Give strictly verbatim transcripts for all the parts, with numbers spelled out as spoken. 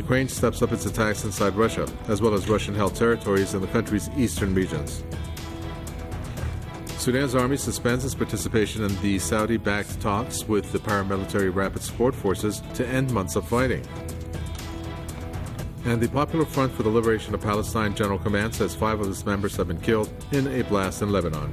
Ukraine steps up its attacks inside Russia, as well as Russian-held territories in the country's eastern regions. Sudan's army suspends its participation in the Saudi-backed talks with the paramilitary rapid support forces to end months of fighting. And the Popular Front for the Liberation of Palestine General Command says five of its members have been killed in a blast in Lebanon.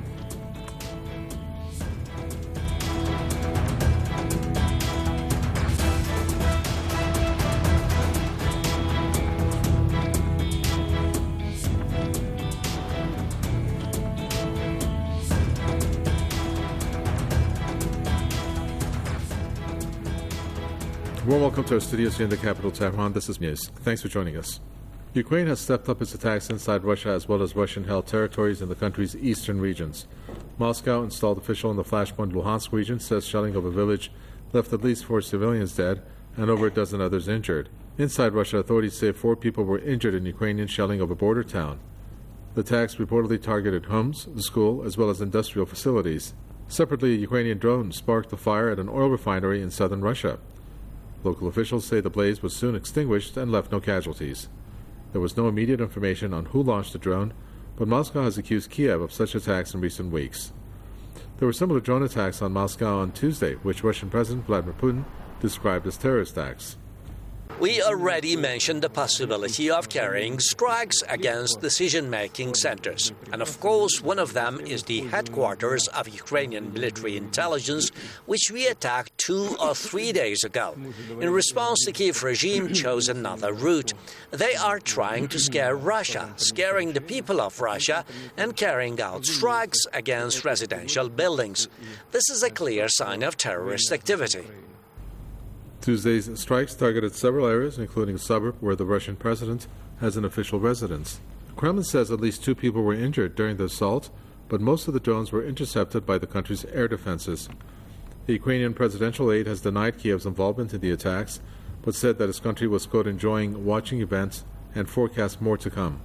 Warm welcome to our studios here in the capital, Tehran. This is News. Thanks for joining us. Ukraine has stepped up its attacks inside Russia as well as Russian-held territories in the country's eastern regions. Moscow installed official in the Flashpoint Luhansk region says shelling of a village left at least four civilians dead and over a dozen others injured. Inside Russia, authorities say four people were injured in Ukrainian shelling of a border town. The attacks reportedly targeted homes, the school, as well as industrial facilities. Separately, a Ukrainian drone sparked a fire at an oil refinery in southern Russia. Local officials say the blaze was soon extinguished and left no casualties. There was no immediate information on who launched the drone, but Moscow has accused Kiev of such attacks in recent weeks. There were similar drone attacks on Moscow on Tuesday, which Russian President Vladimir Putin described as terrorist acts. We already mentioned the possibility of carrying strikes against decision-making centers. And of course, one of them is the headquarters of Ukrainian military intelligence, which we attacked two or three days ago. In response, the Kiev regime chose another route. They are trying to scare Russia, scaring the people of Russia, and carrying out strikes against residential buildings. This is a clear sign of terrorist activity. Tuesday's strikes targeted several areas, including a suburb where the Russian president has an official residence. The Kremlin says at least two people were injured during the assault, but most of the drones were intercepted by the country's air defenses. The Ukrainian presidential aide has denied Kiev's involvement in the attacks, but said that his country was, quote, enjoying watching events and forecast more to come.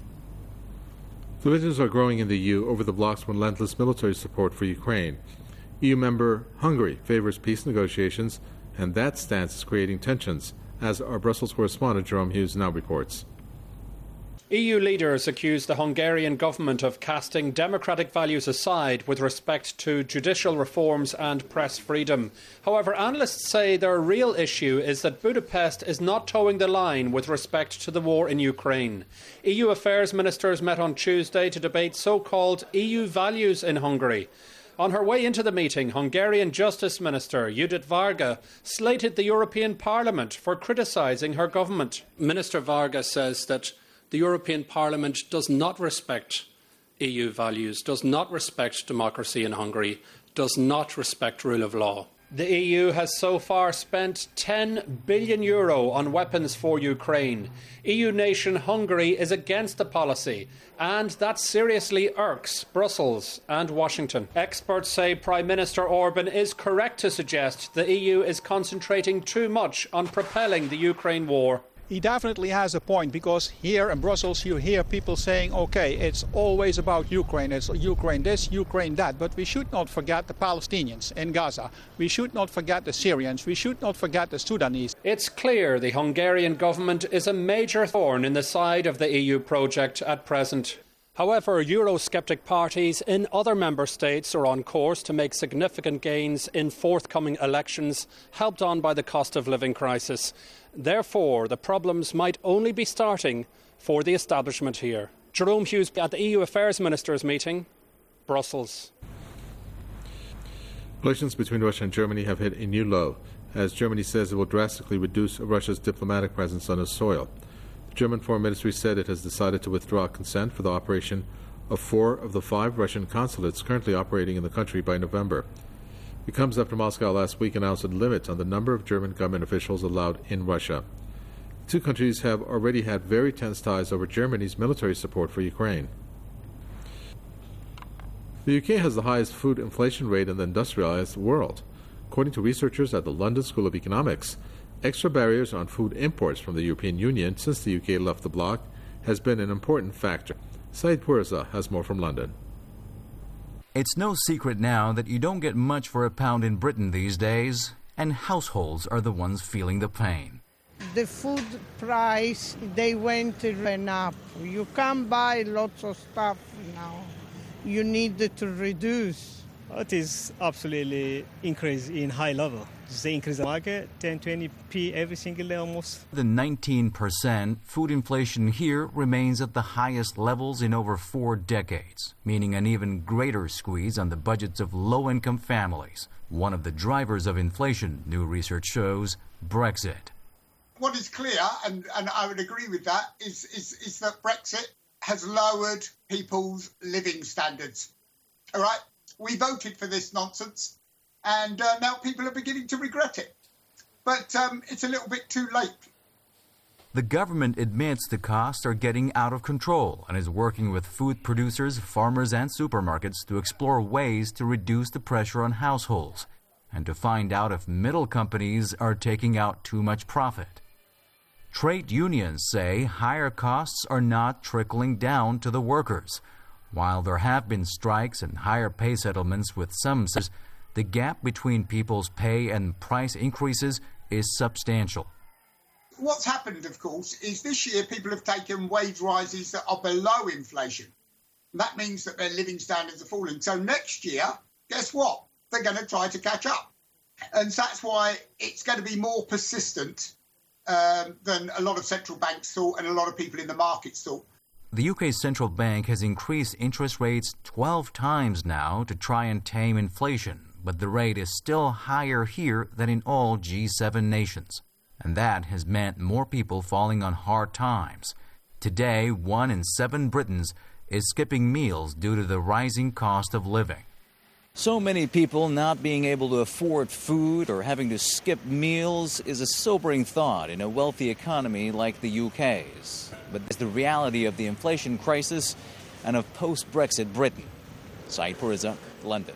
Divisions are growing in the E U over the bloc's relentless military support for Ukraine. E U member Hungary favors peace negotiations, and that stance is creating tensions, as our Brussels correspondent Jerome Hughes now reports. E U leaders accuse the Hungarian government of casting democratic values aside with respect to judicial reforms and press freedom. However, analysts say their real issue is that Budapest is not towing the line with respect to the war in Ukraine. E U affairs ministers met on Tuesday to debate so-called E U values in Hungary. On her way into the meeting, Hungarian Justice Minister Judit Varga slated the European Parliament for criticising her government. Minister Varga says that the European Parliament does not respect E U values, does not respect democracy in Hungary, does not respect rule of law. The E U has so far spent ten billion euro on weapons for Ukraine. E U nation Hungary is against the policy, and that seriously irks Brussels and Washington. Experts say Prime Minister Orban is correct to suggest the E U is concentrating too much on propelling the Ukraine war. He definitely has a point, because here in Brussels you hear people saying, OK, it's always about Ukraine, it's Ukraine this, Ukraine that, but we should not forget the Palestinians in Gaza. We should not forget the Syrians. We should not forget the Sudanese. It's clear the Hungarian government is a major thorn in the side of the E U project at present. However, Eurosceptic parties in other member states are on course to make significant gains in forthcoming elections, helped on by the cost of living crisis. Therefore, the problems might only be starting for the establishment here. Jerome Hughes at the E U Affairs Ministers meeting, Brussels. Relations between Russia and Germany have hit a new low, as Germany says it will drastically reduce Russia's diplomatic presence on its soil. The German Foreign Ministry said it has decided to withdraw consent for the operation of four of the five Russian consulates currently operating in the country by November. It comes after Moscow last week announced a limit on the number of German government officials allowed in Russia. The two countries have already had very tense ties over Germany's military support for Ukraine. The U K has the highest food inflation rate in the industrialized world. According to researchers at the London School of Economics, extra barriers on food imports from the European Union since the U K left the bloc has been an important factor. Saeed Pourza has more from London. It's no secret now that you don't get much for a pound in Britain these days, and households are the ones feeling the pain. The food price, they went up. You can't buy lots of stuff now. You need to reduce. It is absolutely increase in high level. They increase the market ten, twenty p every single day almost. The nineteen percent food inflation here remains at the highest levels in over four decades, meaning an even greater squeeze on the budgets of low-income families. One of the drivers of inflation, new research shows, Brexit. What is clear, and, and I would agree with that, is, is, is that Brexit has lowered people's living standards. All right? We voted for this nonsense, and uh, now people are beginning to regret it. But um, it's a little bit too late. The government admits the costs are getting out of control and is working with food producers, farmers, and supermarkets to explore ways to reduce the pressure on households and to find out if middle companies are taking out too much profit. Trade unions say higher costs are not trickling down to the workers. While there have been strikes and higher pay settlements with some sectors, the gap between people's pay and price increases is substantial. What's happened, of course, is this year people have taken wage rises that are below inflation. That means that their living standards are falling. So next year, guess what? They're going to try to catch up. And so that's why it's going to be more persistent um, than a lot of central banks thought and a lot of people in the markets thought. The U K central bank has increased interest rates twelve times now to try and tame inflation, but the rate is still higher here than in all G seven nations. And that has meant more people falling on hard times. Today, one in seven Britons is skipping meals due to the rising cost of living. So many people not being able to afford food or having to skip meals is a sobering thought in a wealthy economy like the U K's. But it's the reality of the inflation crisis and of post-Brexit Britain. Saeed Puriza, London.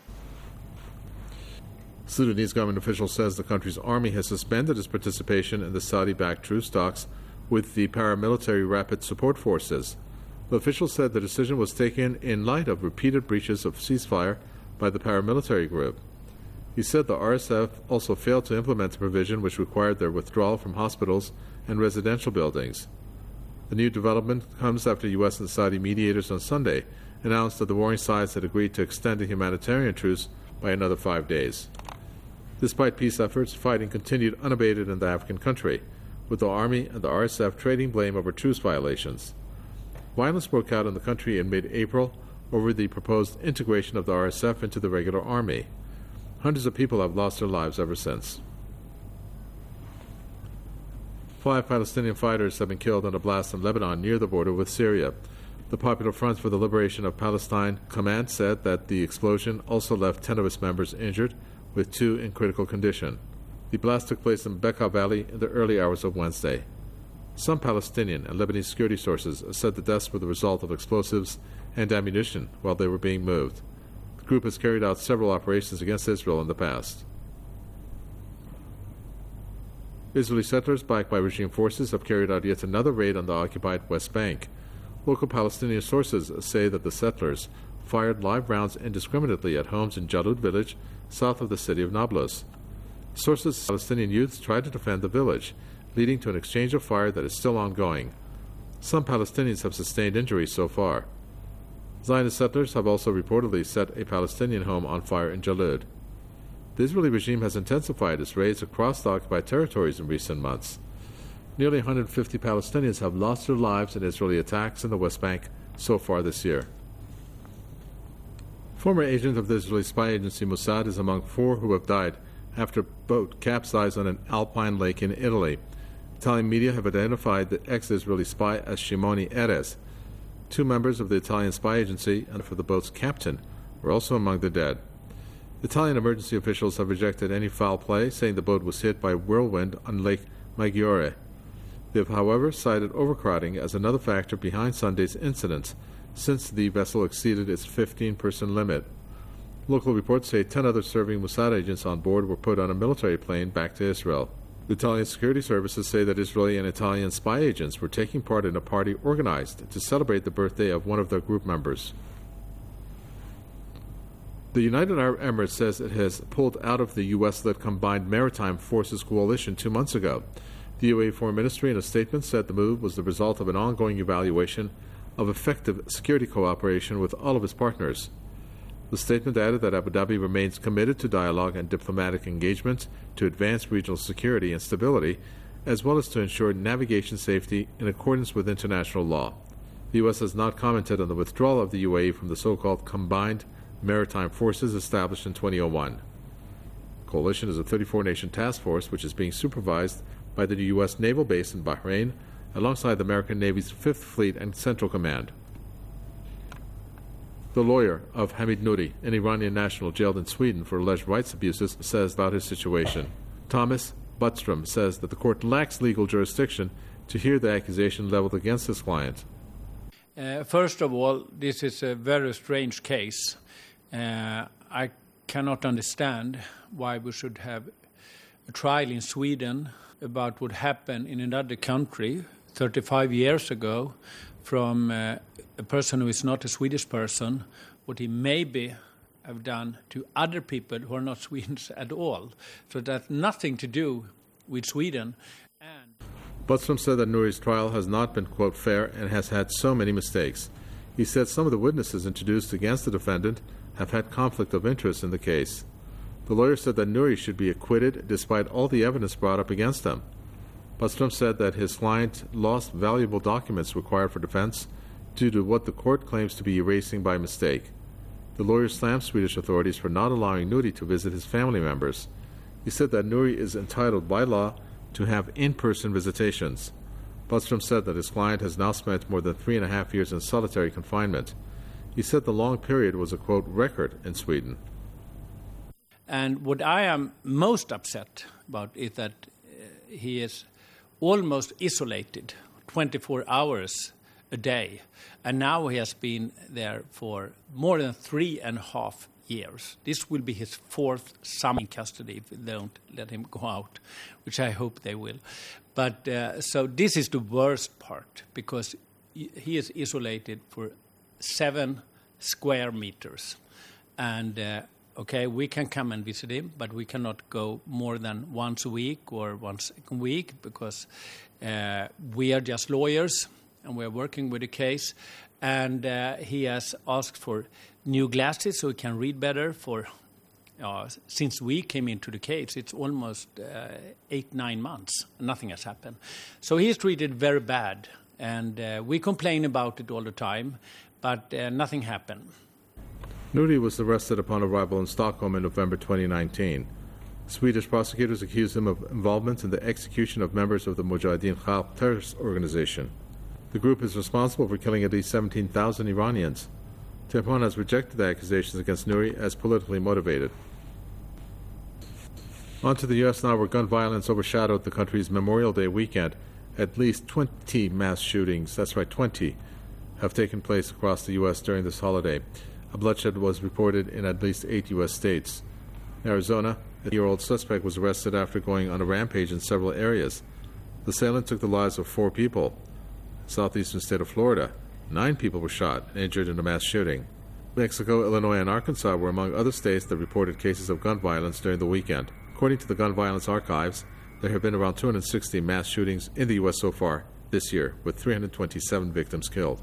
Sudanese government official says the country's army has suspended its participation in the Saudi-backed truce talks with the paramilitary Rapid Support Forces. The official said the decision was taken in light of repeated breaches of ceasefire by the paramilitary group. He said the R S F also failed to implement a provision which required their withdrawal from hospitals and residential buildings. The new development comes after U S and Saudi mediators on Sunday announced that the warring sides had agreed to extend a humanitarian truce by another five days. Despite peace efforts, fighting continued unabated in the African country, with the army and the R S F trading blame over truce violations. Violence broke out in the country in mid-April over the proposed integration of the R S F into the regular army. Hundreds of people have lost their lives ever since. Five Palestinian fighters have been killed in a blast in Lebanon near the border with Syria. The Popular Front for the Liberation of Palestine command said that the explosion also left ten of its members injured, with two in critical condition. The blast took place in Bekaa Valley in the early hours of Wednesday. Some Palestinian and Lebanese security sources said the deaths were the result of explosives and ammunition while they were being moved. The group has carried out several operations against Israel in the past. Israeli settlers backed by regime forces have carried out yet another raid on the occupied West Bank. Local Palestinian sources say that the settlers fired live rounds indiscriminately at homes in Jalud village, south of the city of Nablus. Sources say Palestinian youths tried to defend the village, leading to an exchange of fire that is still ongoing. Some Palestinians have sustained injuries so far. Zionist settlers have also reportedly set a Palestinian home on fire in Jalud. The Israeli regime has intensified its raids across the occupied territories in recent months. Nearly one hundred fifty Palestinians have lost their lives in Israeli attacks in the West Bank so far this year. Former agent of the Israeli spy agency Mossad is among four who have died after a boat capsized on an alpine lake in Italy. Italian media have identified the ex-Israeli spy as Shimoni Erez. Two members of the Italian spy agency and for the boat's captain were also among the dead. Italian emergency officials have rejected any foul play, saying the boat was hit by a whirlwind on Lake Maggiore. They have, however, cited overcrowding as another factor behind Sunday's incident, since the vessel exceeded its fifteen-person limit. Local reports say ten other serving Mossad agents on board were put on a military plane back to Israel. The Italian security services say that Israeli and Italian spy agents were taking part in a party organized to celebrate the birthday of one of their group members. The United Arab Emirates says it has pulled out of the U S-led Combined Maritime Forces coalition two months ago. The U A E Foreign Ministry in a statement said the move was the result of an ongoing evaluation of effective security cooperation with all of its partners. The statement added that Abu Dhabi remains committed to dialogue and diplomatic engagement to advance regional security and stability, as well as to ensure navigation safety in accordance with international law. The U S has not commented on the withdrawal of the U A E from the so-called Combined Maritime Forces established in two thousand one. The coalition is a thirty-four nation task force which is being supervised by the U S naval base in Bahrain, alongside the American Navy's Fifth Fleet and Central Command. The lawyer of Hamid Nouri, an Iranian national jailed in Sweden for alleged rights abuses, says about his situation. Thomas Butstrom says that the court lacks legal jurisdiction to hear the accusation leveled against his client. Uh, first of all, this is a very strange case. Uh, I cannot understand why we should have a trial in Sweden about what happened in another country thirty-five years ago from uh, a person who is not a Swedish person, what he maybe have done to other people who are not Swedes at all. So that's nothing to do with Sweden. And Butstrom said that Nouri's trial has not been, quote, fair and has had so many mistakes. He said some of the witnesses introduced against the defendant have had conflict of interest in the case. The lawyer said that Nouri should be acquitted despite all the evidence brought up against him. Butstrom said that his client lost valuable documents required for defense due to what the court claims to be erasing by mistake. The lawyer slammed Swedish authorities for not allowing Nouri to visit his family members. He said that Nouri is entitled by law to have in-person visitations. Butstrom said that his client has now spent more than three and a half years in solitary confinement. He said the long period was a, quote, record in Sweden. And what I am most upset about is that uh, he is almost isolated twenty-four hours a day. And now he has been there for more than three and a half years. This will be his fourth summer in custody if they don't let him go out, which I hope they will. But uh, so this is the worst part, because he is isolated for seven square meters. And uh, okay, we can come and visit him, but we cannot go more than once a week or once a week, because uh, we are just lawyers and we are working with the case. And uh, he has asked for new glasses so he can read better. For uh, since we came into the case, it's almost uh, eight, nine months. Nothing has happened. So he's treated very bad, and uh, we complain about it all the time, but uh, nothing happened. Nouri was arrested upon arrival in Stockholm in November twenty nineteen. Swedish prosecutors accused him of involvement in the execution of members of the Mujahideen Khalq terrorist organization. The group is responsible for killing at least seventeen thousand Iranians. Tehran has rejected the accusations against Nouri as politically motivated. On to the U S now, where gun violence overshadowed the country's Memorial Day weekend. At least twenty mass shootings, that's right, twenty, have taken place across the U S during this holiday. A bloodshed was reported in at least eight U S states. In Arizona, a year-old suspect was arrested after going on a rampage in several areas. The assailant took the lives of four people. Southeastern state of Florida, nine people were shot and injured in a mass shooting. Mexico, Illinois, and Arkansas were among other states that reported cases of gun violence during the weekend. According to the Gun Violence Archives, there have been around two hundred sixty mass shootings in the U S so far this year, with three hundred twenty-seven victims killed.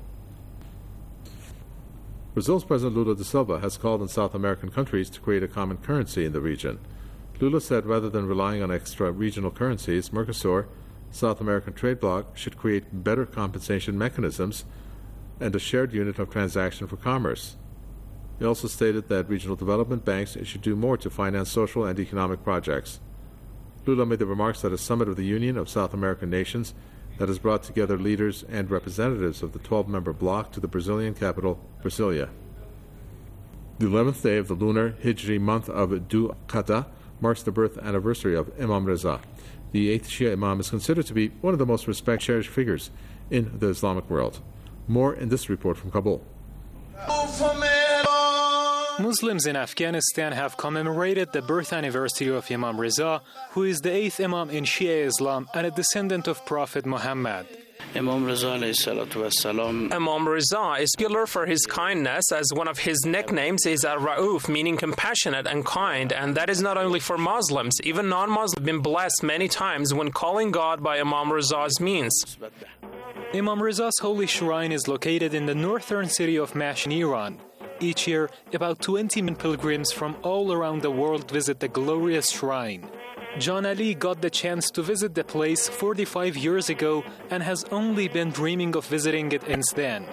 Brazil's President Lula da Silva has called on South American countries to create a common currency in the region. Lula said rather than relying on extra regional currencies, Mercosur, South American trade bloc, should create better compensation mechanisms and a shared unit of transaction for commerce. He also stated that regional development banks should do more to finance social and economic projects. Lula made the remarks at a summit of the Union of South American Nations that has brought together leaders and representatives of the twelve-member bloc to the Brazilian capital, Brasilia. The eleventh day of the lunar Hijri month of Dhu Qa'dah marks the birth anniversary of Imam Reza. The eighth Shia Imam is considered to be one of the most respected, cherished figures in the Islamic world. More in this report from Kabul. Muslims in Afghanistan have commemorated the birth anniversary of Imam Reza, who is the eighth Imam in Shia Islam and a descendant of Prophet Muhammad. Imam Reza Imam Reza is popular for his kindness, as one of his nicknames is Ar-Ra'uf, meaning compassionate and kind, and that is not only for Muslims. Even non-Muslims have been blessed many times when calling God by Imam Reza's means. Imam Reza's holy shrine is located in the northern city of Mashhad, Iran. Each year, about twenty million pilgrims from all around the world visit the glorious shrine. John Ali got the chance to visit the place forty-five years ago and has only been dreaming of visiting it since then.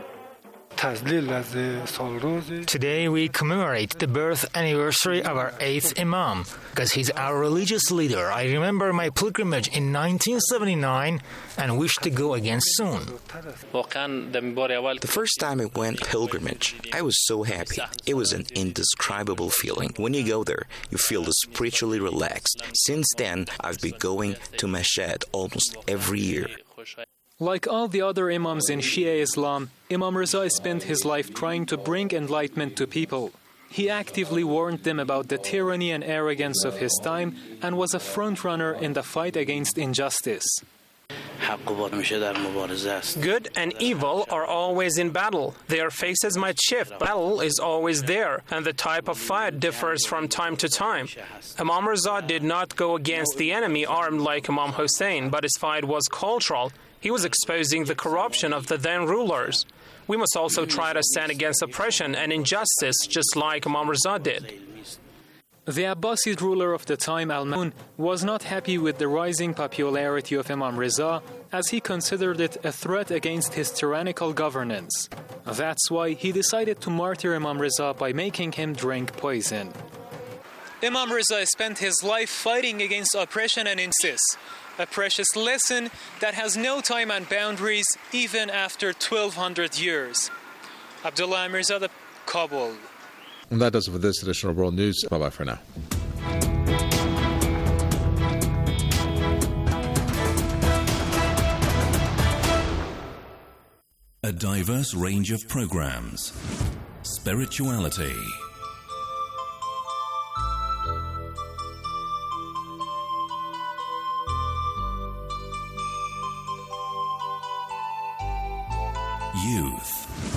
Today we commemorate the birth anniversary of our eighth Imam, because he's our religious leader. I remember my pilgrimage in nineteen seventy-nine and wish to go again soon. The first time I went pilgrimage, I was so happy. It was an indescribable feeling. When you go there, you feel spiritually relaxed. Since then, I've been going to Mashhad almost every year. Like all the other Imams in Shia Islam, Imam Reza spent his life trying to bring enlightenment to people. He actively warned them about the tyranny and arrogance of his time and was a frontrunner in the fight against injustice. Good and evil are always in battle. Their faces might shift, but battle is always there, and the type of fight differs from time to time. Imam Reza did not go against the enemy armed like Imam Hussein, but his fight was cultural. He was exposing the corruption of the then rulers. We must also try to stand against oppression and injustice, just like Imam Reza did. The Abbasid ruler of the time, Al-Ma'mun, was not happy with the rising popularity of Imam Reza, as he considered it a threat against his tyrannical governance. That's why he decided to martyr Imam Reza by making him drink poison. Imam Reza spent his life fighting against oppression and injustice, a precious lesson that has no time and boundaries even after twelve hundred years. Abdullah Amirzadeh, Kabul. And that does it for this edition of World News. Bye-bye for now. A diverse range of programs. Spirituality. Youth.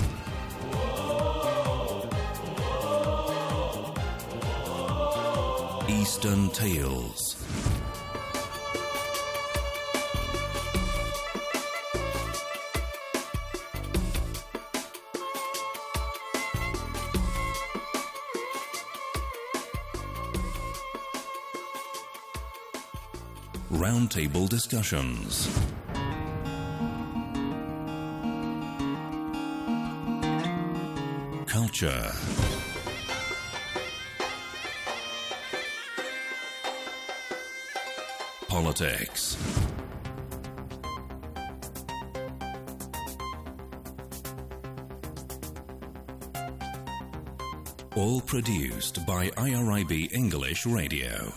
Eastern Tales. Roundtable discussions. Culture. Politics. All produced by I R I B English Radio.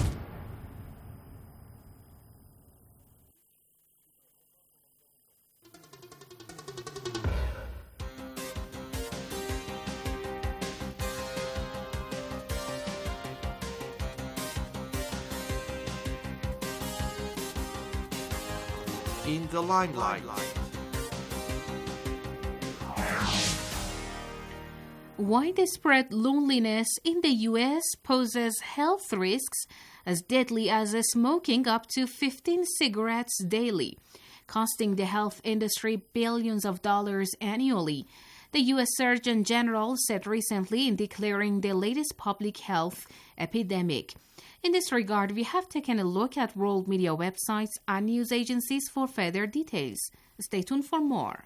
In the limelight. Widespread loneliness in the U S poses health risks as deadly as smoking up to fifteen cigarettes daily, costing the health industry billions of dollars annually. The U S Surgeon General said recently in declaring the latest public health epidemic. In this regard, we have taken a look at world media websites and news agencies for further details. Stay tuned for more.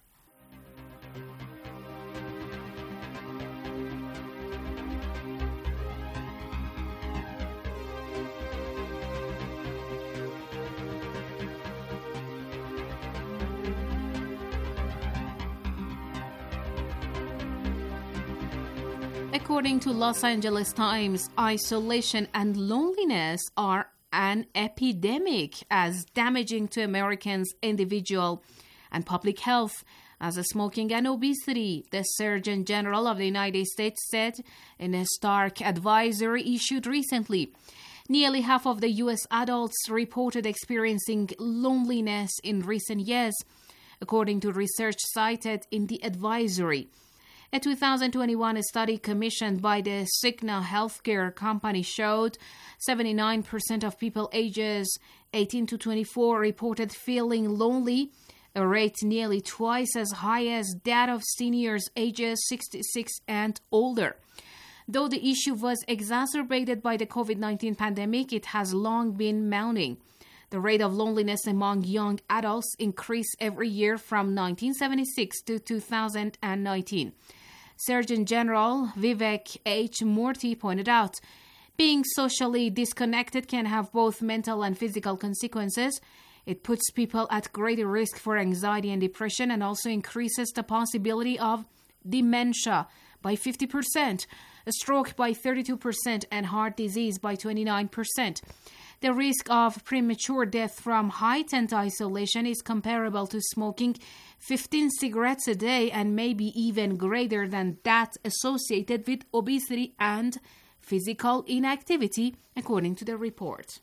According to Los Angeles Times, isolation and loneliness are an epidemic as damaging to Americans' individual and public health as smoking and obesity, the Surgeon General of the United States said in a stark advisory issued recently. Nearly half of the U S adults reported experiencing loneliness in recent years, according to research cited in the advisory. A two thousand twenty-one study commissioned by the Cigna healthcare company showed seventy-nine percent of people ages eighteen to twenty-four reported feeling lonely, a rate nearly twice as high as that of seniors ages sixty-six and older. Though the issue was exacerbated by the COVID nineteen pandemic, it has long been mounting. The rate of loneliness among young adults increased every year from nineteen seventy-six to two thousand nineteen. Surgeon General Vivek H. Murthy pointed out, being socially disconnected can have both mental and physical consequences. It puts people at greater risk for anxiety and depression and also increases the possibility of dementia by fifty percent, a stroke by thirty-two percent, and heart disease by twenty-nine percent. The risk of premature death from heightened isolation is comparable to smoking fifteen cigarettes a day and maybe even greater than that associated with obesity and physical inactivity, according to the report.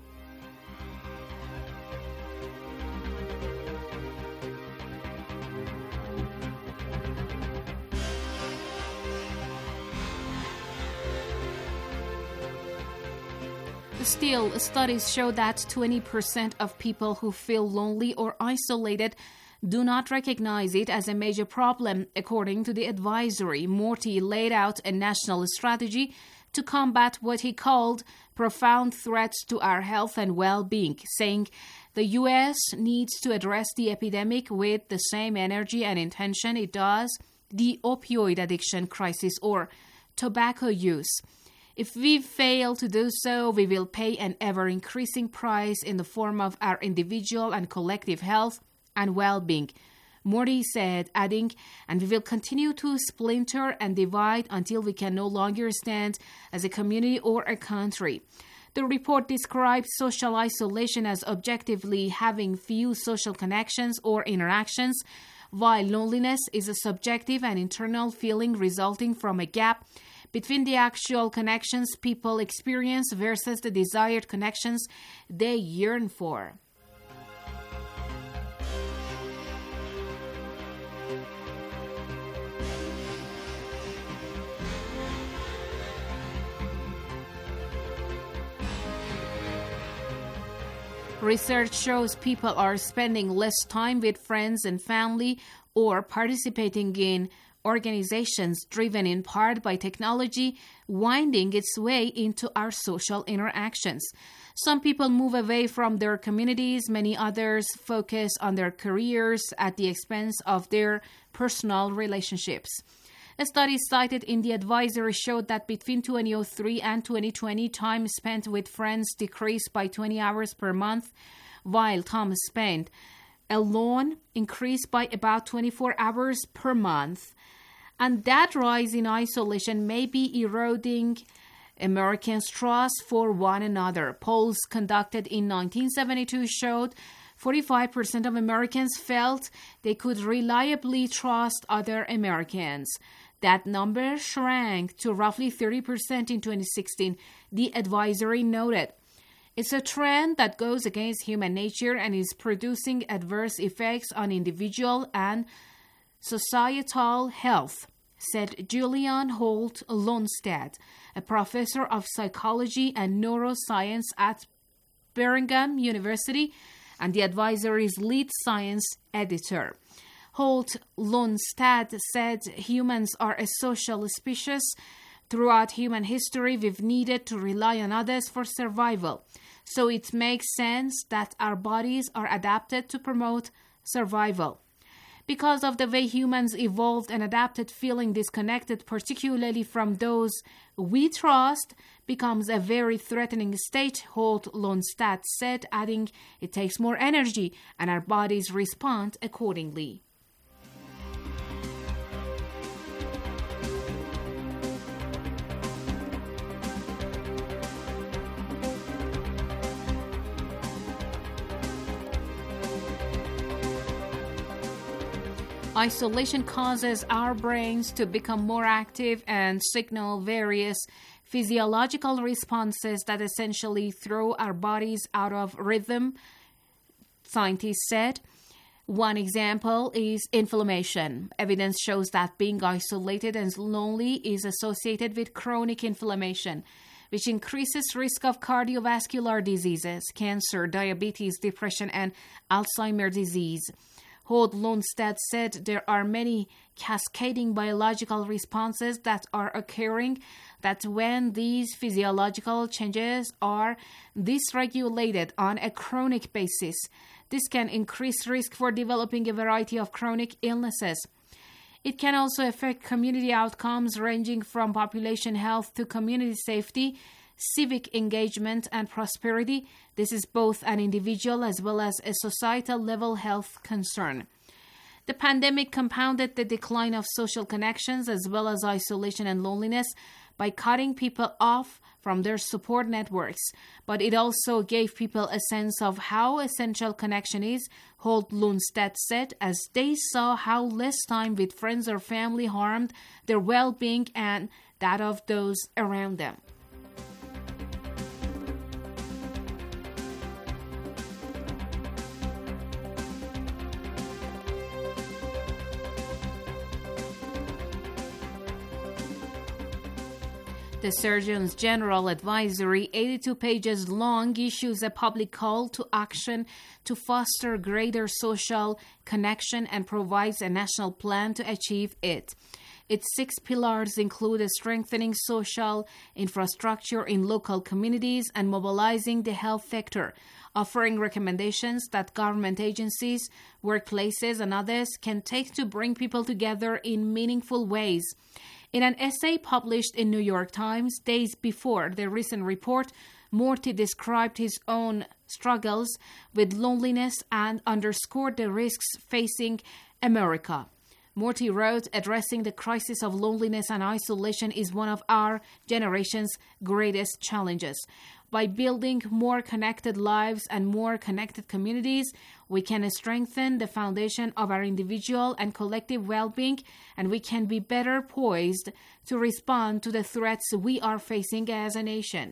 Still, studies show that twenty percent of people who feel lonely or isolated do not recognize it as a major problem, according to the advisory. Murthy laid out a national strategy to combat what he called profound threats to our health and well-being, saying the U S needs to address the epidemic with the same energy and intention it does the opioid addiction crisis or tobacco use. If we fail to do so, we will pay an ever-increasing price in the form of our individual and collective health and well-being, Murthy said, adding, and we will continue to splinter and divide until we can no longer stand as a community or a country. The report described social isolation as objectively having few social connections or interactions, while loneliness is a subjective and internal feeling resulting from a gap between the actual connections people experience versus the desired connections they yearn for. Research shows people are spending less time with friends and family or participating in organizations driven in part by technology, winding its way into our social interactions. Some people move away from their communities, many others focus on their careers at the expense of their personal relationships. A study cited in the advisory showed that between twenty oh three and twenty twenty, time spent with friends decreased by twenty hours per month, while time spent alone increased by about twenty-four hours per month. And that rise in isolation may be eroding Americans' trust for one another. Polls conducted in nineteen seventy-two showed forty-five percent of Americans felt they could reliably trust other Americans. That number shrank to roughly thirty percent in twenty sixteen, the advisory noted. It's a trend that goes against human nature and is producing adverse effects on individual and societal health, said Julian Holt Lundstad, a professor of psychology and neuroscience at Birmingham University and the advisory's lead science editor. Holt Lundstad said humans are a social species. Throughout human history, we've needed to rely on others for survival. So it makes sense that our bodies are adapted to promote survival. Because of the way humans evolved and adapted, feeling disconnected, particularly from those we trust, becomes a very threatening state, Holt Lundstad said, adding, it takes more energy and our bodies respond accordingly. Isolation causes our brains to become more active and signal various physiological responses that essentially throw our bodies out of rhythm, scientists said. One example is inflammation. Evidence shows that being isolated and lonely is associated with chronic inflammation, which increases risk of cardiovascular diseases, cancer, diabetes, depression, and Alzheimer's disease. Hod Lundstedt said there are many cascading biological responses that are occurring, that when these physiological changes are dysregulated on a chronic basis, this can increase risk for developing a variety of chronic illnesses. It can also affect community outcomes ranging from population health to community safety, civic engagement, and prosperity. This is both an individual as well as a societal level health concern. The pandemic compounded the decline of social connections as well as isolation and loneliness by cutting people off from their support networks, but it also gave people a sense of how essential connection is, Hod Lundstedt said, as they saw how less time with friends or family harmed their well-being and that of those around them. The Surgeon General Advisory, eighty-two pages long, issues a public call to action to foster greater social connection and provides a national plan to achieve it. Its six pillars include a strengthening social infrastructure in local communities and mobilizing the health sector, offering recommendations that government agencies, workplaces, and others can take to bring people together in meaningful ways. In an essay published in New York Times days before the recent report, Morty described his own struggles with loneliness and underscored the risks facing America. Morty wrote, "Addressing the crisis of loneliness and isolation is one of our generation's greatest challenges. By building more connected lives and more connected communities, we can strengthen the foundation of our individual and collective well-being, and we can be better poised to respond to the threats we are facing as a nation."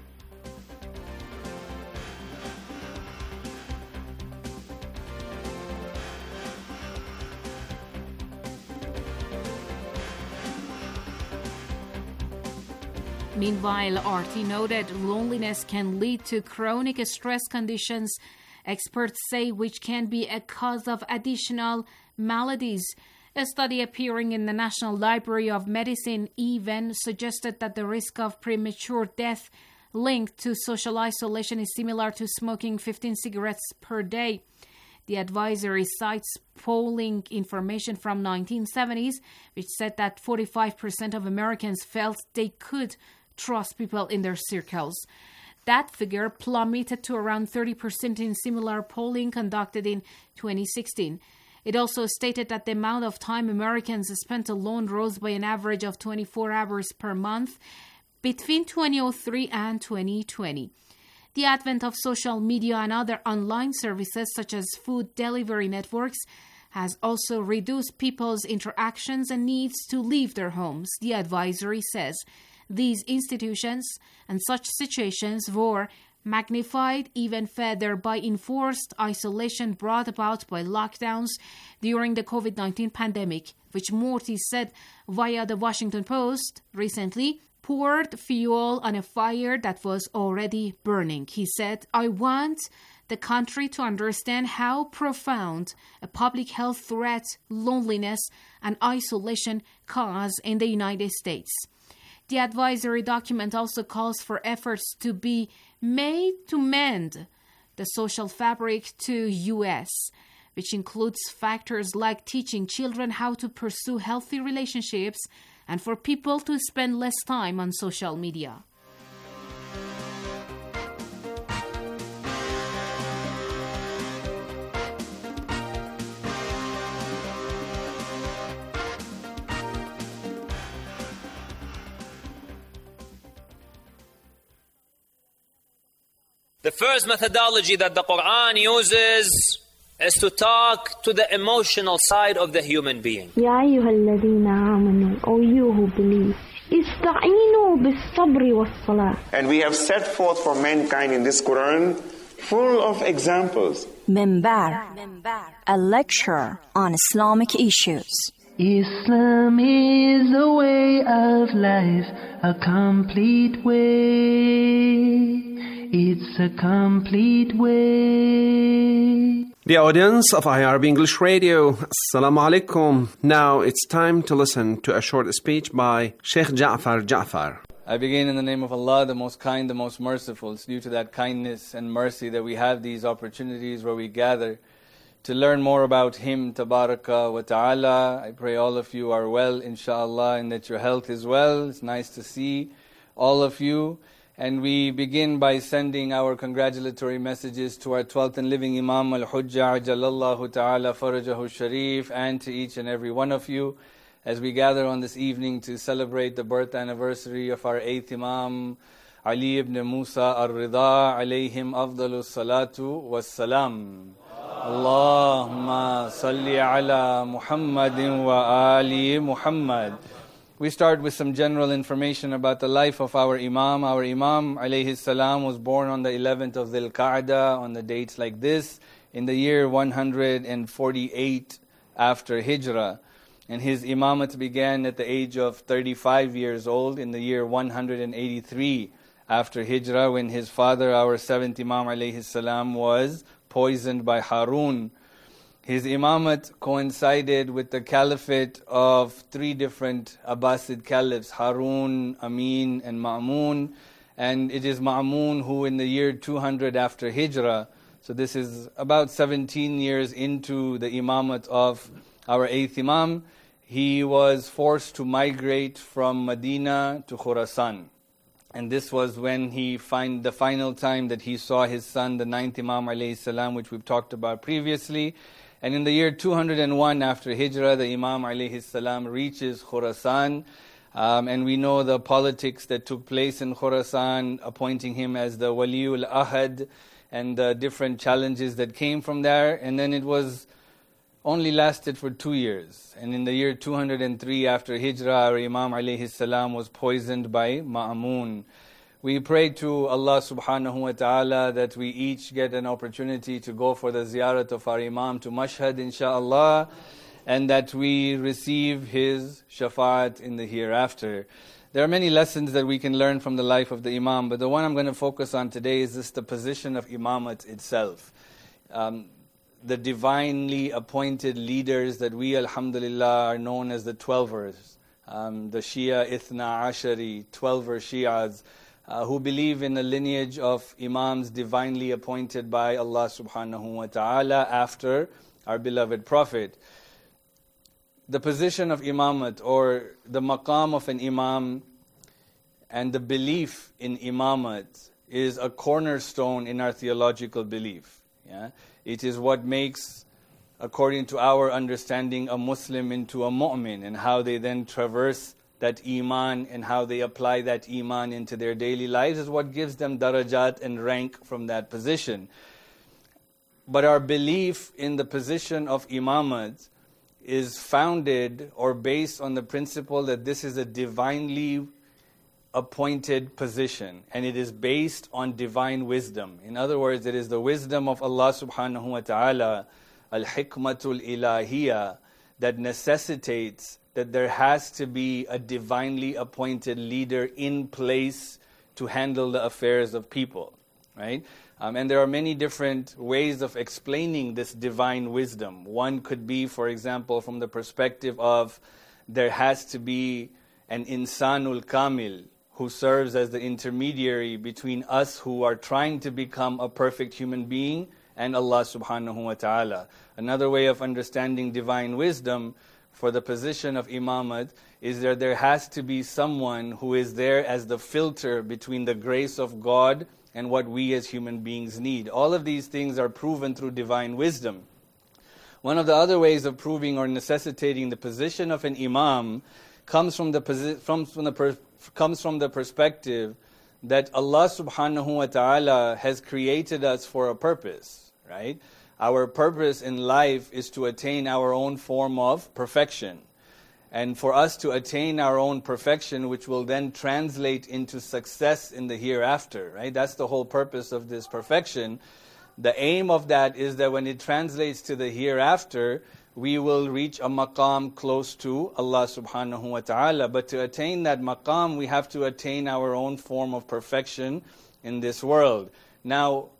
Meanwhile, R T noted loneliness can lead to chronic stress conditions, experts say, which can be a cause of additional maladies. A study appearing in the National Library of Medicine even suggested that the risk of premature death linked to social isolation is similar to smoking fifteen cigarettes per day. The advisory cites polling information from nineteen seventies, which said that forty-five percent of Americans felt they could trust people in their circles. That figure plummeted to around thirty percent in similar polling conducted in twenty sixteen. It also stated that the amount of time Americans spent alone rose by an average of twenty-four hours per month between twenty oh three and twenty twenty. The advent of social media and other online services such as food delivery networks has also reduced people's interactions and needs to leave their homes, the advisory says. These institutions and such situations were magnified even further by enforced isolation brought about by lockdowns during the covid nineteen pandemic, which Morty said via the Washington Post recently poured fuel on a fire that was already burning. He said, "I want the country to understand how profound a public health threat loneliness and isolation cause in the United States." The advisory document also calls for efforts to be made to mend the social fabric to U S, which includes factors like teaching children how to pursue healthy relationships and for people to spend less time on social media. The first methodology that the Quran uses is to talk to the emotional side of the human being. يا أيها الذين آمنوا, O you who believe, استعينوا بالصبر والصلاة. And we have set forth for mankind in this Quran full of examples. Minbar, a lecture on Islamic issues. Islam is a way of life, a complete way. It's a complete way. The audience of I R B English Radio, Assalamu alaikum. Now it's time to listen to a short speech by Sheikh Ja'far Ja'far. I begin in the name of Allah, the most kind, the most merciful. It's due to that kindness and mercy that we have these opportunities where we gather to learn more about Him, Tabaraka wa Ta'ala. I pray all of you are well, inshallah, and that your health is well. It's nice to see all of you. And we begin by sending our congratulatory messages to our twelfth and living Imam Al-Hujjah, Ajalallahu Ta'ala Farajahu Sharif, and to each and every one of you as we gather on this evening to celebrate the birth anniversary of our eighth Imam, Ali ibn Musa al-Rida, alayhim afdalu salatu wassalam. Allahumma salli ala Muhammadin wa ali Muhammad. We start with some general information about the life of our Imam. Our Imam alayhi salam was born on the eleventh of Dhul Qa'dah on the dates like this, in the year one hundred forty-eight after Hijrah. And his imamat began at the age of thirty-five years old in the year one hundred eighty-three after Hijrah, when his father, our seventh Imam alayhi salam, was poisoned by Harun. His imamat coincided with the caliphate of three different Abbasid caliphs, Harun, Amin, and Ma'mun. And it is Ma'mun who in the year two hundred after Hijrah, so this is about seventeen years into the imamat of our eighth Imam, he was forced to migrate from Medina to Khurasan. And this was when he find the final time that he saw his son, the ninth Imam alayhi salam, which we've talked about previously. And in the year two hundred one after Hijrah, the Imam alayhi salam reaches Khurasan. Um, and we know the politics that took place in Khurasan, appointing him as the Waliul Ahad, and the different challenges that came from there. And then it was only lasted for two years. And in the year two hundred three after Hijrah, our Imam alayhi salam was poisoned by Ma'mun. We pray to Allah subhanahu wa ta'ala that we each get an opportunity to go for the ziyarat of our Imam to Mashhad, insha'Allah, and that we receive his shafa'at in the hereafter. There are many lessons that we can learn from the life of the Imam, but the one I'm going to focus on today is just the position of Imamat itself. Um, the divinely appointed leaders that we, alhamdulillah, are known as the Twelvers, um, the Shia Ithna Ashari, Twelver Shias, Uh, who believe in the lineage of Imams divinely appointed by Allah subhanahu wa ta'ala after our beloved Prophet. The position of Imamat, or the maqam of an Imam, and the belief in Imamat is a cornerstone in our theological belief. Yeah? It is what makes, according to our understanding, a Muslim into a mu'min, and how they then traverse that iman and how they apply that iman into their daily lives is what gives them darajat and rank from that position. But our belief in the position of imamat is founded or based on the principle that this is a divinely appointed position, and it is based on divine wisdom. In other words, it is the wisdom of Allah subhanahu wa ta'ala, al-hikmatul ilahiyya, that necessitates that there has to be a divinely appointed leader in place to handle the affairs of people, right? Um, and there are many different ways of explaining this divine wisdom. One could be, for example, from the perspective of there has to be an insanul kamil who serves as the intermediary between us who are trying to become a perfect human being and Allah subhanahu wa ta'ala. Another way of understanding divine wisdom for the position of imamat is that there has to be someone who is there as the filter between the grace of God and what we as human beings need. All of these things are proven through divine wisdom. One of the other ways of proving or necessitating the position of an imam comes from the posi- from, from the per- comes from the perspective that Allah subhanahu wa ta'ala has created us for a purpose, right? Our purpose in life is to attain our own form of perfection. And for us to attain our own perfection, which will then translate into success in the hereafter, right? That's the whole purpose of this perfection. The aim of that is that when it translates to the hereafter, we will reach a maqam close to Allah subhanahu wa ta'ala. But to attain that maqam, we have to attain our own form of perfection in this world. Now,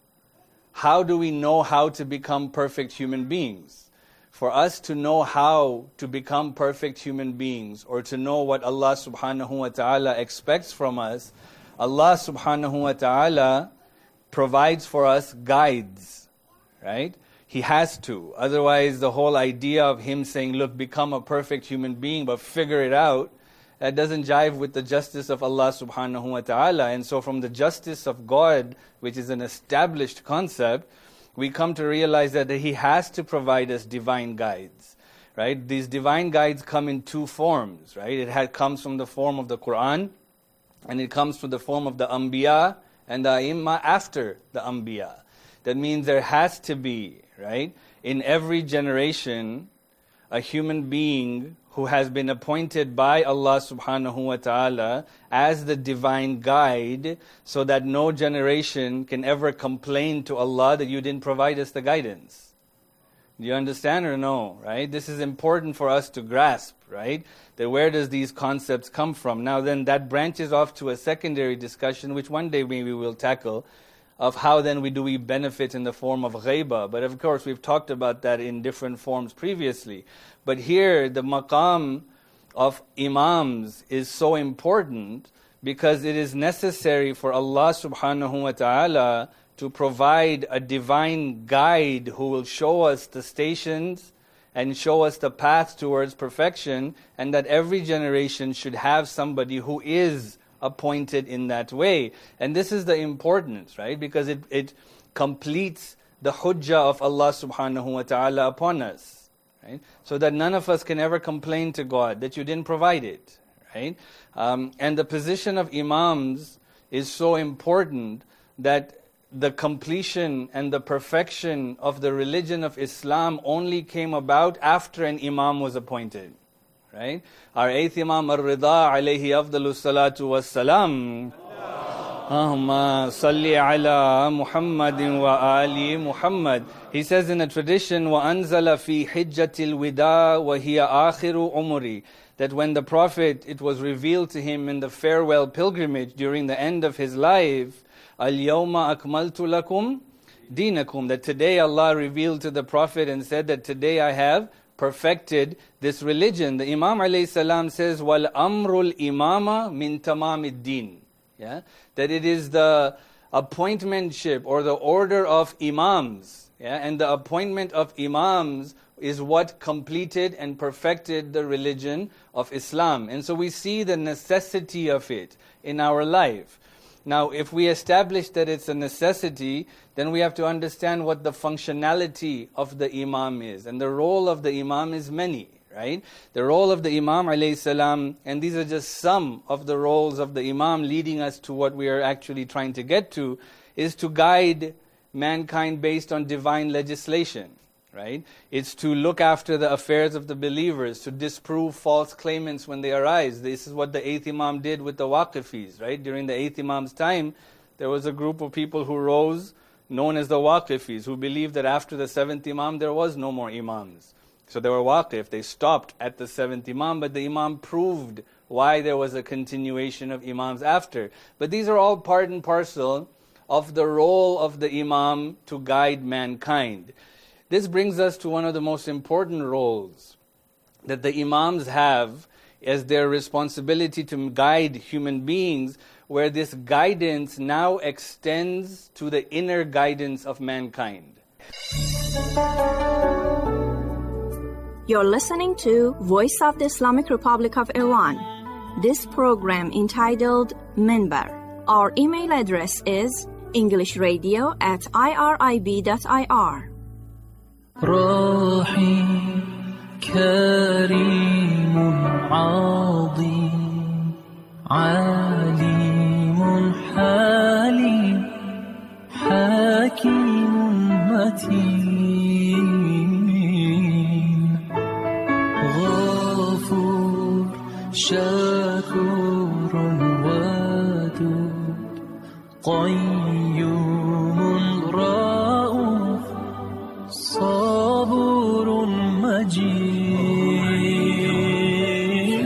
how do we know how to become perfect human beings? For us to know how to become perfect human beings, or to know what Allah subhanahu wa ta'ala expects from us, Allah subhanahu wa ta'ala provides for us guides, right? He has to. Otherwise, the whole idea of Him saying, look, become a perfect human being, but figure it out, that doesn't jive with the justice of Allah subhanahu wa ta'ala. And so from the justice of God, which is an established concept, we come to realize that He has to provide us divine guides, right? These divine guides come in two forms, right? It had, comes from the form of the Quran, and it comes from the form of the Anbiya and the A'immah after the Anbiya. That means there has to be, right, in every generation, a human being who has been appointed by Allah subhanahu wa ta'ala as the divine guide, so that no generation can ever complain to Allah that you didn't provide us the guidance. Do you understand or no? Right? This is important for us to grasp, right? That where does these concepts come from? Now then, that branches off to a secondary discussion, which one day maybe we'll tackle, of how then we do we benefit in the form of ghaibah. But of course, we've talked about that in different forms previously. But here, the maqam of imams is so important because it is necessary for Allah subhanahu wa ta'ala to provide a divine guide who will show us the stations and show us the path towards perfection, and that every generation should have somebody who is appointed in that way. And this is the importance, right? Because it, it completes the hujjah of Allah subhanahu wa ta'ala upon us, right? So that none of us can ever complain to God that you didn't provide it, right? Um, and the position of imams is so important that the completion and the perfection of the religion of Islam only came about after an imam was appointed. Right? Our eighth Imam Ar-Rida alayhi afdalu salatu wassalam. Allahumma salli ala Muhammadin wa ali Muhammad. He says in a tradition, wa anzala fi hijjatil wida wa hiya akhiru umri, that when the Prophet, it was revealed to him in the farewell pilgrimage during the end of his life, al-yawma akmaltu lakum dinakum, that today Allah revealed to the Prophet and said that today I have perfected this religion. The Imam alayhi salam says, wal amrul imama min tamamid din. Yeah? That it is the appointmentship or the order of imams. Yeah? And the appointment of imams is what completed and perfected the religion of Islam. And so we see the necessity of it in our life. Now, if we establish that it's a necessity, then we have to understand what the functionality of the imam is. And the role of the imam is many, right? The role of the imam alayhi salam, and these are just some of the roles of the imam leading us to what we are actually trying to get to, is to guide mankind based on divine legislation. Right? It's to look after the affairs of the believers, to disprove false claimants when they arise. This is what the eighth Imam did with the Waqifis, right? During the eighth Imam's time, there was a group of people who rose, known as the Waqifis, who believed that after the seventh Imam, there was no more Imams. So they were Waqif. They stopped at the seventh Imam, but the Imam proved why there was a continuation of Imams after. But these are all part and parcel of the role of the Imam to guide mankind. This brings us to one of the most important roles that the imams have as their responsibility to guide human beings, where this guidance now extends to the inner guidance of mankind. You're listening to Voice of the Islamic Republic of Iran. This program entitled Minbar. Our email address is englishradio at irib dot I R. راحي كريم عظيم عليم حليم حكيم متين شكور ودود قيوم رؤوف صبور مجيد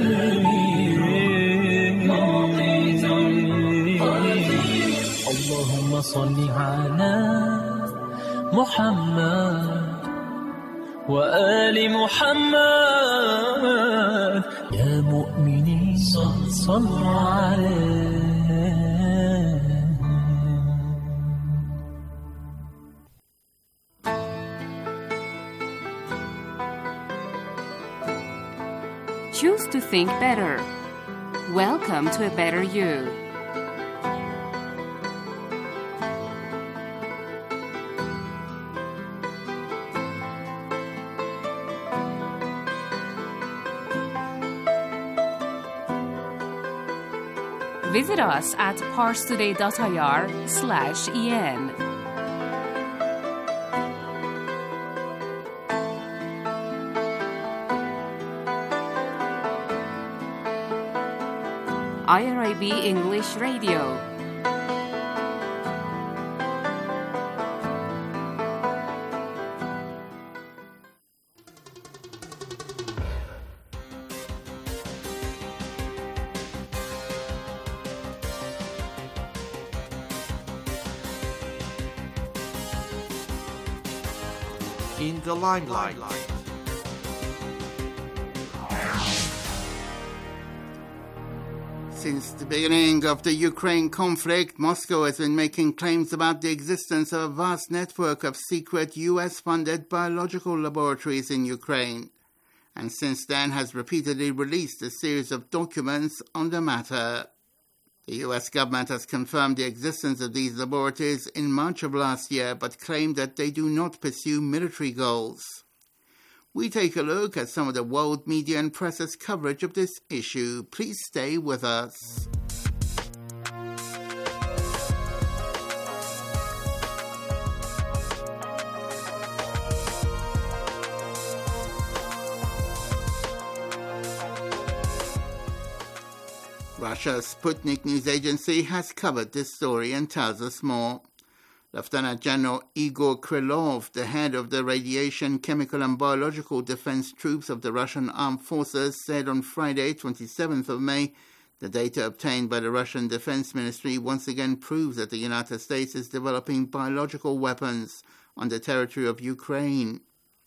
اللهم صل على محمد وآل محمد يا مؤمنين صلوا عليه. Choose to think better. Welcome to a better you. Visit us at parstoday.ir slash en. I R I B English Radio. In the limelight. Since the beginning of the Ukraine conflict, Moscow has been making claims about the existence of a vast network of secret U S-funded biological laboratories in Ukraine, and since then has repeatedly released a series of documents on the matter. The U S government has confirmed the existence of these laboratories in March of last year, but claimed that they do not pursue military goals. We take a look at some of the world media and press's coverage of this issue. Please stay with us. Russia's Sputnik news agency has covered this story and tells us more. Lieutenant General Igor Krylov, the head of the Radiation, Chemical and Biological Defense Troops of the Russian Armed Forces, said on Friday, twenty-seventh of May, the data obtained by the Russian Defense Ministry once again proves that the United States is developing biological weapons on the territory of Ukraine.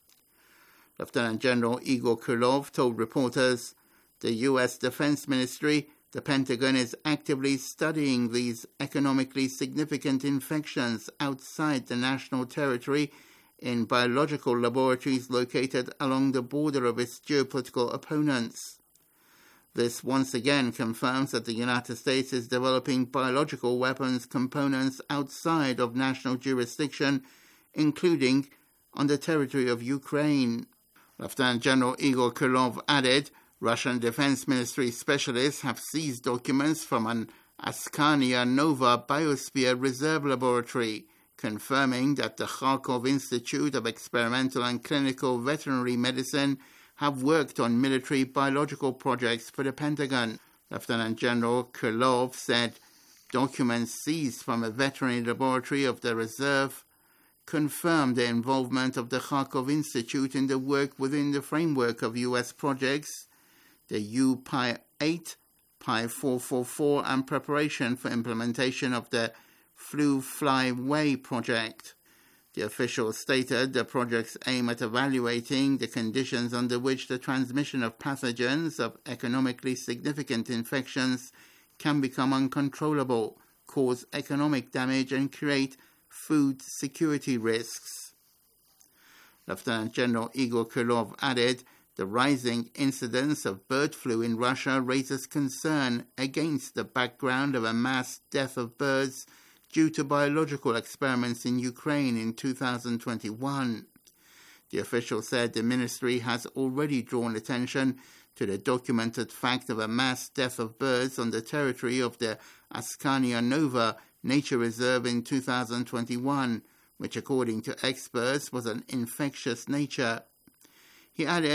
Lieutenant General Igor Krylov told reporters, the U S Defense Ministry, the Pentagon is actively studying these economically significant infections outside the national territory in biological laboratories located along the border of its geopolitical opponents. This once again confirms that the United States is developing biological weapons components outside of national jurisdiction, including on the territory of Ukraine. Lieutenant General Igor Krylov added, Russian Defense Ministry specialists have seized documents from an Askania Nova Biosphere Reserve Laboratory, confirming that the Kharkov Institute of Experimental and Clinical Veterinary Medicine have worked on military biological projects for the Pentagon. Lieutenant General Krylov said documents seized from a veterinary laboratory of the reserve confirmed the involvement of the Kharkov Institute in the work within the framework of U S projects, the U P I eight, P I four forty-four, and preparation for implementation of the Flu Fly Way project. The official stated the projects aim at evaluating the conditions under which the transmission of pathogens of economically significant infections can become uncontrollable, cause economic damage, and create food security risks. Lieutenant General Igor Krylov added, the rising incidence of bird flu in Russia raises concern against the background of a mass death of birds due to biological experiments in Ukraine in two thousand twenty-one. The official said the ministry has already drawn attention to the documented fact of a mass death of birds on the territory of the Askania Nova Nature Reserve in two thousand twenty-one, which according to experts was an infectious nature. He added,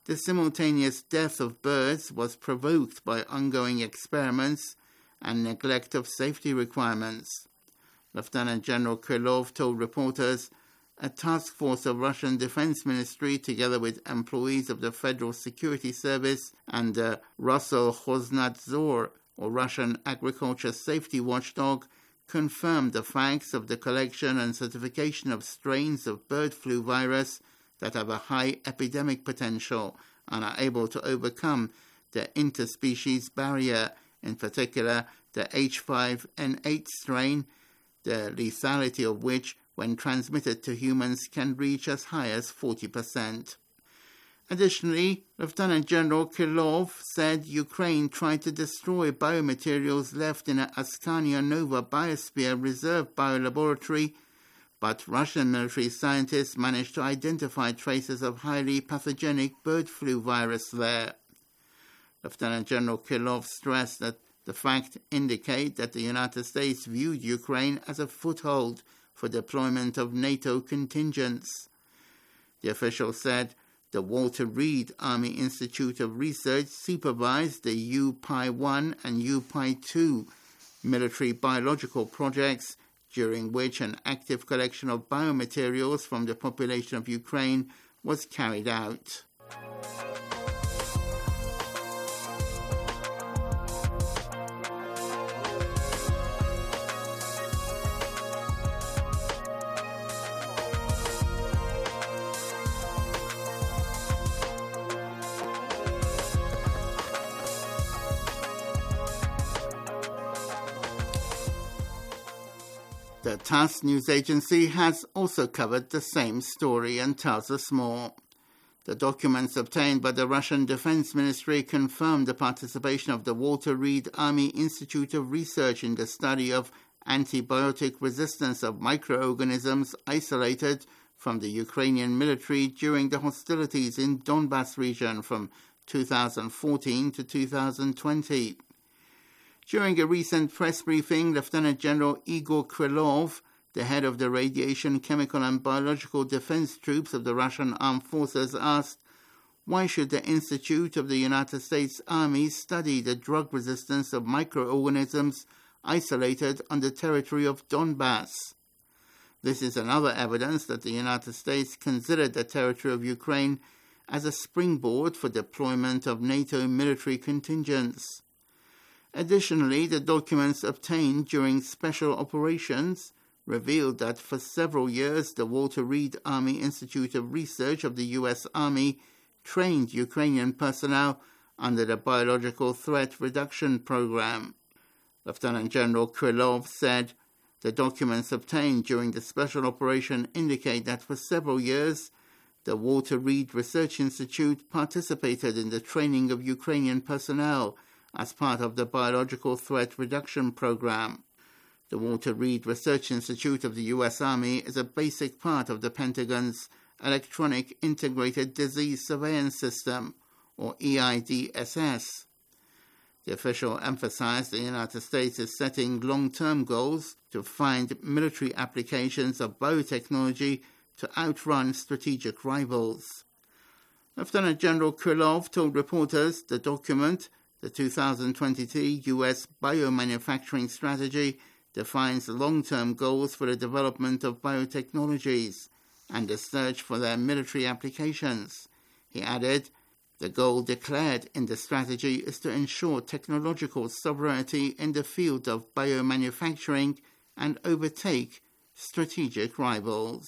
the simultaneous death of birds was provoked by ongoing experiments and neglect of safety requirements. Lieutenant General Krylov told reporters a task force of Russian Defense Ministry, together with employees of the Federal Security Service and the Rosokhonnadzor, or Russian Agriculture Safety Watchdog, confirmed the facts of the collection and certification of strains of bird flu virus that have a high epidemic potential and are able to overcome the interspecies barrier, in particular the H five N eight strain, the lethality of which, when transmitted to humans, can reach as high as forty percent. Additionally, Lieutenant General Krylov said Ukraine tried to destroy biomaterials left in a Askania Nova Biosphere Reserve biolaboratory, but Russian military scientists managed to identify traces of highly pathogenic bird flu virus there. Lieutenant General Krylov stressed that the facts indicate that the United States viewed Ukraine as a foothold for deployment of NATO contingents. The official said the Walter Reed Army Institute of Research supervised the U P I one and U P I two military biological projects, during which an active collection of biomaterials from the population of Ukraine was carried out. The TASS news agency has also covered the same story and tells us more. The documents obtained by the Russian Defense Ministry confirmed the participation of the Walter Reed Army Institute of Research in the study of antibiotic resistance of microorganisms isolated from the Ukrainian military during the hostilities in Donbas region from two thousand fourteen to two thousand twenty. During a recent press briefing, Lieutenant General Igor Krylov, the head of the Radiation, Chemical and Biological Defense Troops of the Russian Armed Forces, asked, why should the Institute of the United States Army study the drug resistance of microorganisms isolated on the territory of Donbas? This is another evidence that the United States considered the territory of Ukraine as a springboard for deployment of NATO military contingents. Additionally, the documents obtained during special operations revealed that for several years the Walter Reed Army Institute of Research of the U S Army trained Ukrainian personnel under the Biological Threat Reduction Program. Lieutenant General Krylov said the documents obtained during the special operation indicate that for several years the Walter Reed Research Institute participated in the training of Ukrainian personnel as part of the Biological Threat Reduction Program. The Walter Reed Research Institute of the U S Army is a basic part of the Pentagon's Electronic Integrated Disease Surveillance System, or E I D S S. The official emphasized the United States is setting long-term goals to find military applications of biotechnology to outrun strategic rivals. Lieutenant General Krylov told reporters the document, the two thousand twenty-three U S Biomanufacturing Strategy, defines long-term goals for the development of biotechnologies and the search for their military applications. He added, the goal declared in the strategy is to ensure technological sovereignty in the field of biomanufacturing and overtake strategic rivals.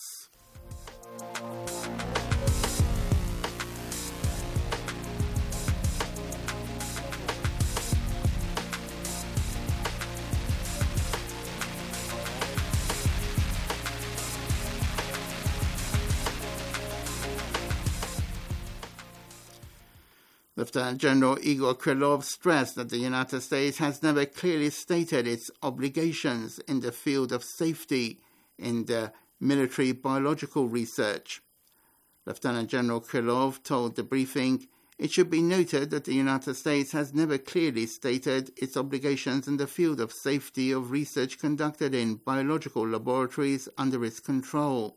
Lieutenant General Igor Krylov stressed that the United States has never clearly stated its obligations in the field of safety in the military biological research. Lieutenant General Krylov told the briefing, it should be noted that the United States has never clearly stated its obligations in the field of safety of research conducted in biological laboratories under its control.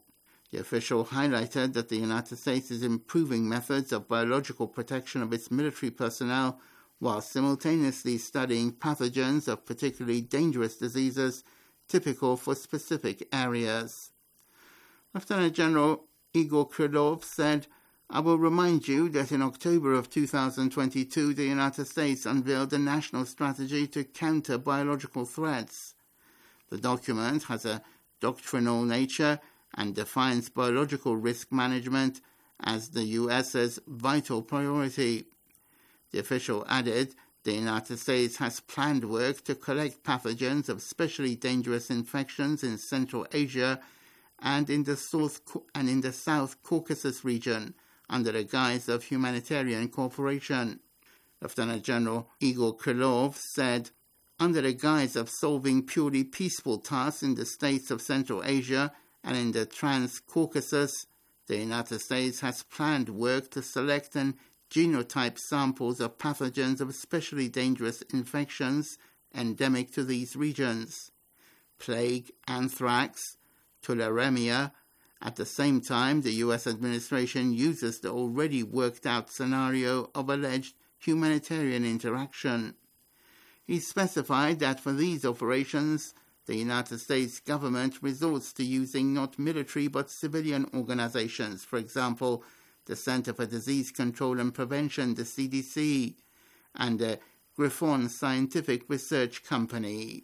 The official highlighted that the United States is improving methods of biological protection of its military personnel while simultaneously studying pathogens of particularly dangerous diseases typical for specific areas. Lieutenant General Igor Krylov said, "I will remind you that in October of two thousand twenty-two, the United States unveiled a national strategy to counter biological threats. The document has a doctrinal nature and defines biological risk management as the U S's vital priority." The official added, the United States has planned work to collect pathogens of especially dangerous infections in Central Asia and in the South and in the South Caucasus region under the guise of humanitarian cooperation. Lieutenant General Igor Krylov said, "Under the guise of solving purely peaceful tasks in the states of Central Asia and in the Trans-Caucasus, the United States has planned work to select and genotype samples of pathogens of especially dangerous infections endemic to these regions, plague, anthrax, tularemia. At the same time, the U S administration uses the already worked-out scenario of alleged humanitarian interaction." He specified that for these operations, the United States government resorts to using not military but civilian organizations, for example, the Center for Disease Control and Prevention, the C D C, and the Griffon Scientific Research Company.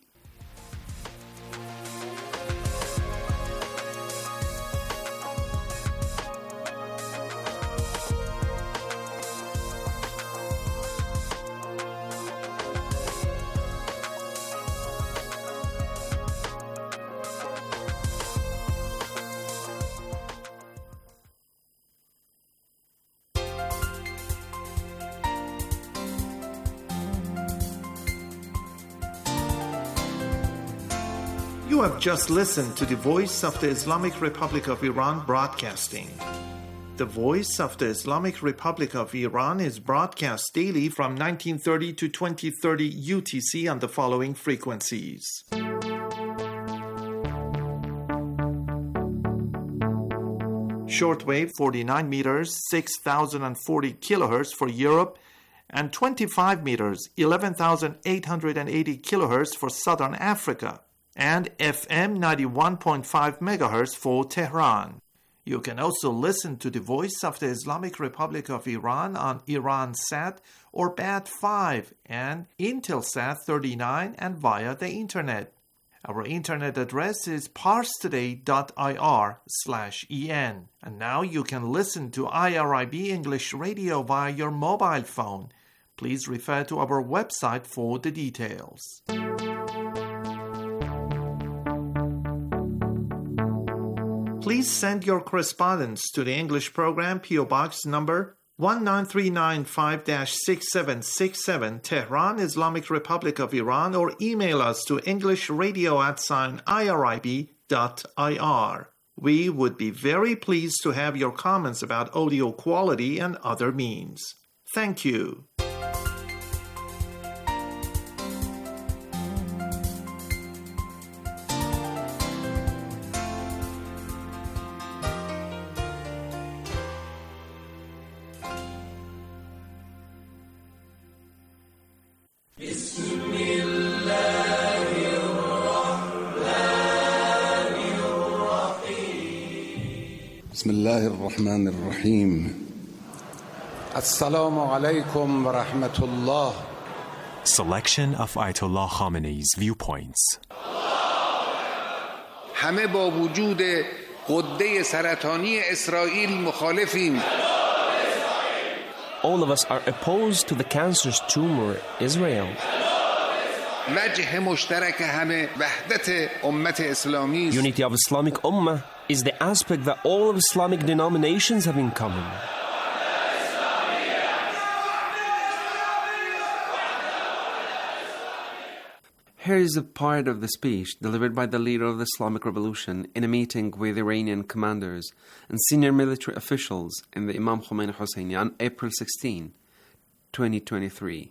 You have just listened to the Voice of the Islamic Republic of Iran broadcasting. The Voice of the Islamic Republic of Iran is broadcast daily from nineteen thirty to twenty thirty U T C on the following frequencies. Shortwave forty-nine meters, six thousand forty kilohertz for Europe, and twenty-five meters, eleven thousand eight hundred eighty kilohertz for Southern Africa, and F M ninety-one point five megahertz for Tehran. You can also listen to the Voice of the Islamic Republic of Iran on Iransat or B A T five and Intelsat thirty-nine and via the Internet. Our internet address is parstoday.ir slash en. And now you can listen to I R I B English Radio via your mobile phone. Please refer to our website for the details. Please send your correspondence to the English program, P O Box number one nine three nine five dash six seven six seven, Tehran, Islamic Republic of Iran, or email us to englishradio at sign irib dot ir. We would be very pleased to have your comments about audio quality and other means. Thank you. بسم الله الرحمن الرحيم السلام عليكم ورحمة الله. Selection of Ayatollah Khamenei's viewpoints. همه با وجود غده سرطانی اسرائیل مخالفیم. All of us are opposed to the cancerous tumor Israel. وجه مشترک همه وحدت امت اسلامی. Unity of Islamic Ummah is the aspect that all of Islamic denominations have in common. Here is a part of the speech delivered by the leader of the Islamic Revolution in a meeting with Iranian commanders and senior military officials in the Imam Khomeini Hosseini on April sixteenth, twenty twenty-three.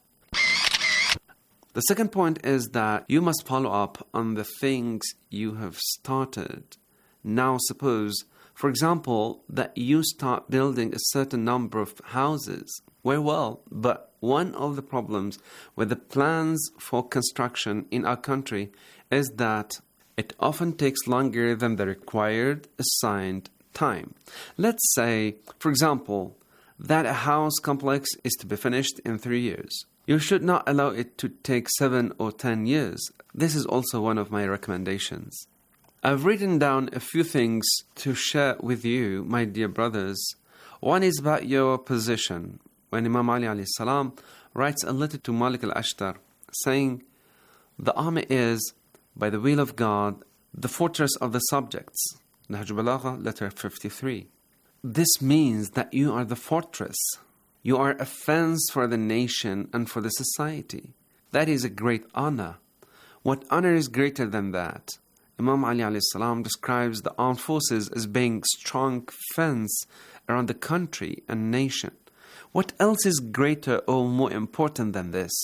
The second point is that you must follow up on the things you have started. Now suppose For example, that you start building a certain number of houses. Very well, but one of the problems with the plans for construction in our country is that it often takes longer than the required assigned time. Let's say, for example, that a house complex is to be finished in three years. You should not allow it to take seven or ten years. This is also one of my recommendations. I've written down a few things to share with you, my dear brothers. One is about your position. When Imam Ali alayhi salam writes a letter to Malik al-Ashtar saying, the army is, by the will of God, the fortress of the subjects. Nahj al-Balagha, letter fifty-three. This means that you are the fortress. You are a fence for the nation and for the society. That is a great honor. What honor is greater than that? Imam Ali alayhi salam describes the armed forces as being strong fence around the country and nation. What else is greater or more important than this?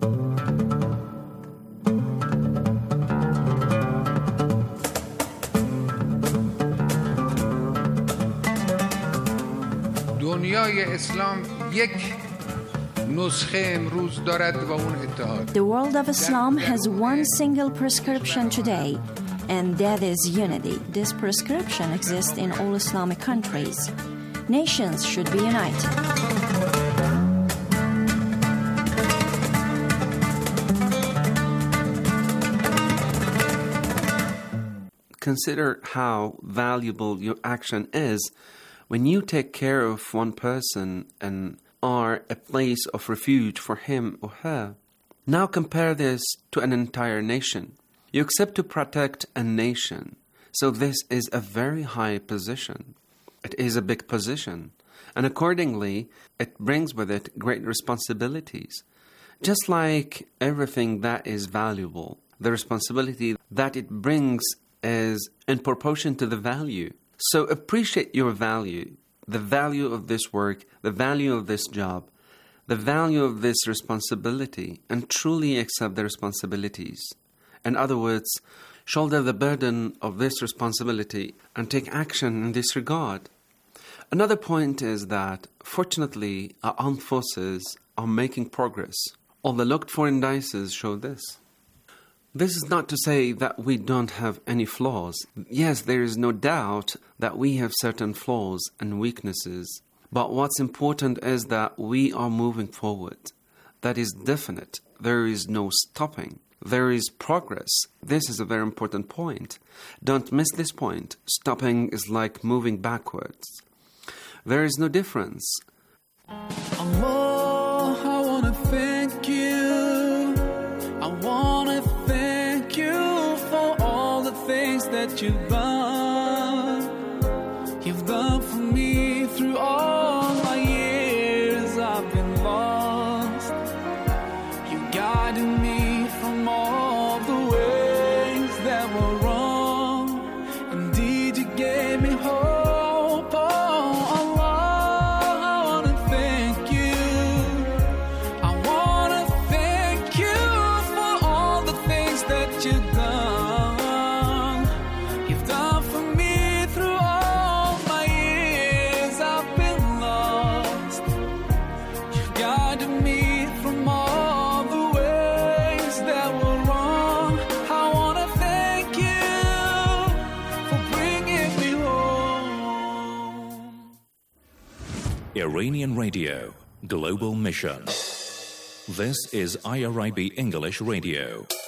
دنیای اسلام یک نسخه امروز دارد و اون اتحاد. The world of Islam has one single prescription today, and that is unity. This prescription exists in all Islamic countries. Nations should be united. Consider how valuable your action is when you take care of one person and are a place of refuge for him or her. Now compare this to an entire nation. You accept to protect a nation, so this is a very high position. It is a big position, and accordingly, it brings with it great responsibilities. Just like everything that is valuable, the responsibility that it brings is in proportion to the value. So appreciate your value, the value of this work, the value of this job, the value of this responsibility, and truly accept the responsibilities. In other words, shoulder the burden of this responsibility and take action in this regard. Another point is that, fortunately, our armed forces are making progress. All the looked-for indices show this. This is not to say that we don't have any flaws. Yes, there is no doubt that we have certain flaws and weaknesses. But what's important is that we are moving forward. That is definite. There is no stopping. There is progress. This is a very important point. Don't miss this point. Stopping is like moving backwards. There is no difference. Allah, I want to thank you. I want to thank you for all the things that you've done. You've done for me through all my years I've been lost. You guided me from all the ways that were wrong. Indeed, you gave me hope. Iranian Radio, Global Mission. This is I R I B English Radio.